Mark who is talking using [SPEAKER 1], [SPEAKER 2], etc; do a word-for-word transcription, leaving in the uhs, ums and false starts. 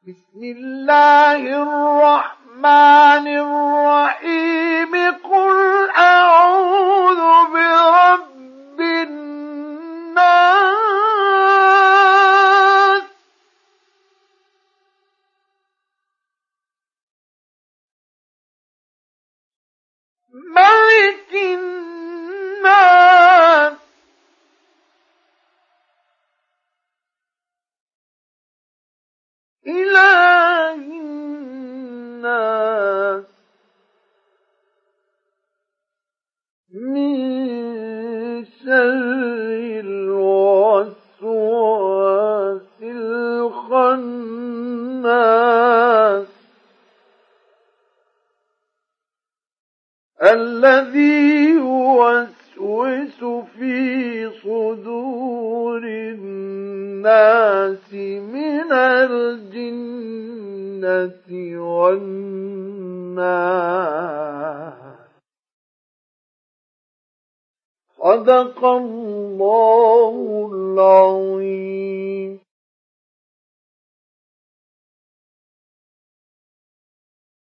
[SPEAKER 1] بسم الله الرحمن الرحيم قل أعوذ برب الناس ملك الناس إله الناس من شر الوسواس الخناس الذي يوسوس في صدور الناس من الجنة والناس. صدق الله العظيم.